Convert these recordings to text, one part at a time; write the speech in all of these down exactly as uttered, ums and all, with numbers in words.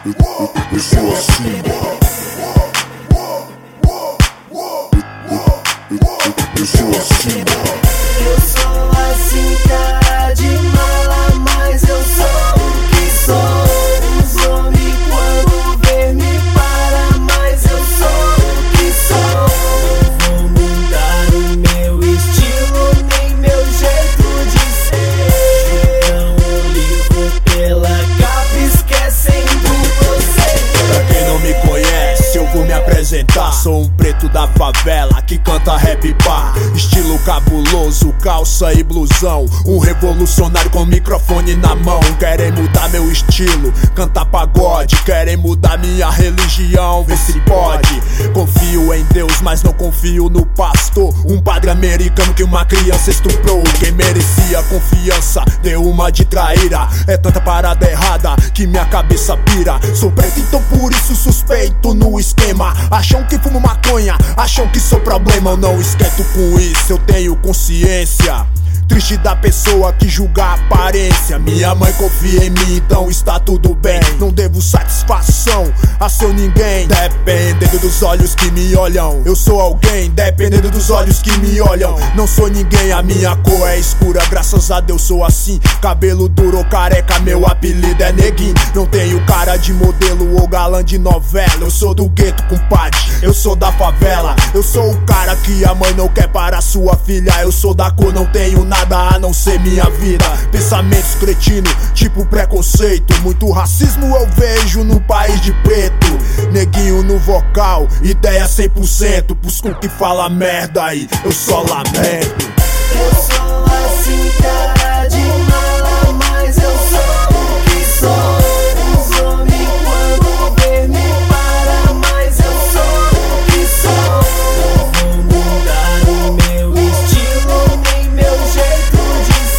Eu sou assim. Eu sou assim. Eu sou assim, cara de mala, mas eu sou o que sou. Os homens quando vê me para, mas eu sou o que sou. Não vou mudar o meu estilo, nem meu jeito de ser. Não ligo pela capa, esquecendo você. Pra quem não me conhece, eu vou me apresentar. Sou um preto da favela que canta rap pá. Estilo cabuloso, calça e blusão. Um revolucionário com microfone na mão. Querem mudar meu estilo, cantar pagode. Querem mudar minha religião, vê se pode. Confio em Deus, mas não confio no pastor. Um padre americano que uma criança estuprou. Quem merecia confiança deu uma de traíra. É tanta parada errada que minha cabeça pira. Sou preto, então por isso suspeito no esquema. Acham que fumo maconha, acham que sou problema. Eu não esquento com isso, eu tenho consciência. Triste da pessoa que julga a aparência. Minha mãe confia em mim, então está tudo bem. Não devo satisfação a seu ninguém, dependendo dos olhos que me olham. Eu sou alguém, dependendo dos olhos que me olham. Não sou ninguém, a minha cor é escura. Graças a Deus sou assim. Cabelo duro ou careca, meu apelido é neguinho. Não tenho cara de modelo ou galã de novela. Eu sou do gueto, compadre, eu sou da favela. Eu sou o cara que a mãe não quer para sua filha. Eu sou da cor, não tenho nada a não ser minha vida. Pensamentos cretinos, tipo preconceito. Muito racismo eu vejo no país de preto. Neguinho no vocal, ideia cem por cento. Busco que fala merda aí, eu só lamento. Eu sou assim, cara de mala, mas eu sou o que sou. Os homens quando vê me para, mas eu sou o que sou. Não vou mudar o meu estilo, nem meu jeito de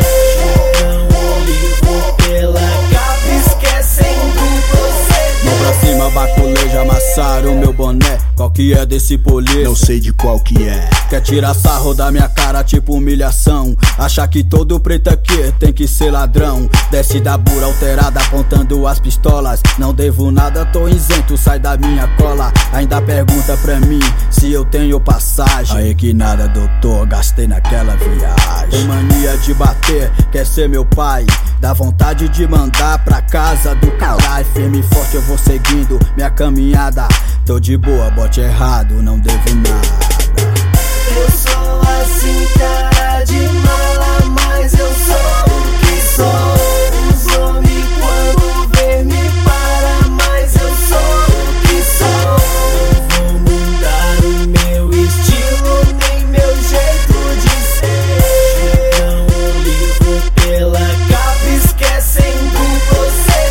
ser. Não ligo pela capa, esquecendo você. Mão pra cima, baculeja, amassaram meu boné. Qual que é desse polícia? Não sei de qual que é. Quer tirar sarro da minha cara, tipo humilhação. Achar que todo preto aqui tem que ser ladrão. Desce da bura alterada, apontando as pistolas. Não devo nada, tô isento, sai da minha cola. Ainda pergunta pra mim se eu tenho passagem. Aí que nada, doutor, gastei naquela viagem. Tem mania de bater, quer ser meu pai. Dá vontade de mandar pra casa do caralho. Firme e forte eu vou seguindo minha caminhada. Tô de boa, bote errado, não devo nada. Eu sou assim, cara de mala, mas eu sou o que sou. Os homens quando vê me para, mas eu sou o que sou. Não vou mudar o meu estilo, nem meu jeito de ser. Não ligo pela capa, esquecendo você.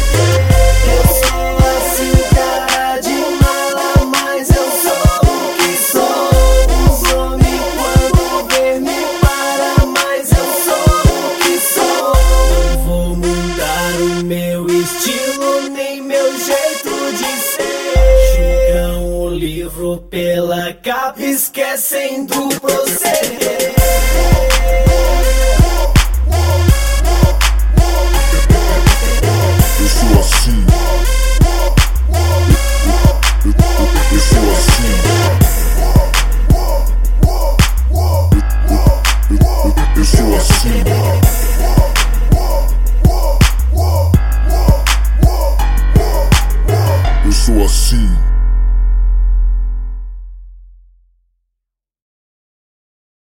Eu sou assim, cara de mala, mas eu sou o que sou. Os homens quando vê me para, mas eu sou o que sou. Não vou mudar o meu estilo, nem meu jeito de ser. Julgam o livro pela capa, esquecendo o proceder. Eu sou assim. Eu sou assim. Eu sou assim. Eu sou assim.